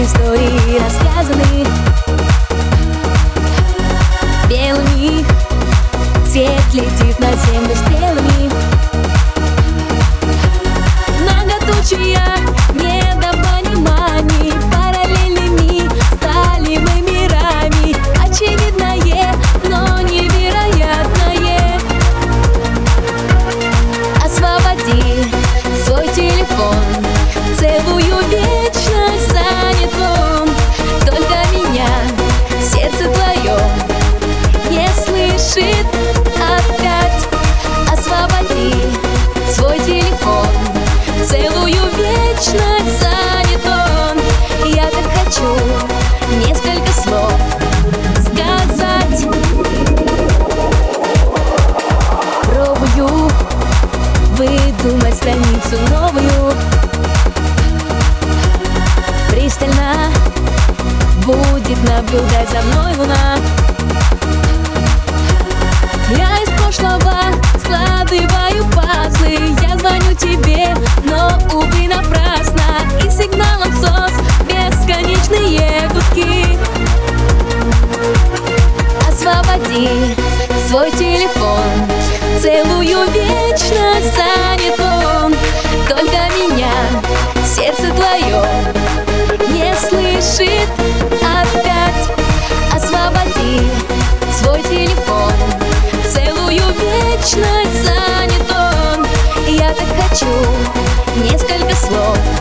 истории рассказаны белыми. Свет летит на землю стрелами. Многоточие недопониманий, параллельными стали мы мирами. Очевидное, но невероятное. Освободи свой телефон, целую вечность занят он. Только меня сердце твое не слышит опять. Освободи свой телефон, целую вечность занят он. Я так хочу несколько слов сказать. Пробую выдумать страницу новую. Пристально будет наблюдать за мной луна. Я из прошлого складываю пазлы. Я звоню тебе, но, увы, напрасно. И сигналом СОС бесконечные гудки. Освободи свой телефон, целую вечность занят он. Только меня сердце твое не слышит опять. Освободи свой телефон, целую вечность занят он. Я так хочу несколько слов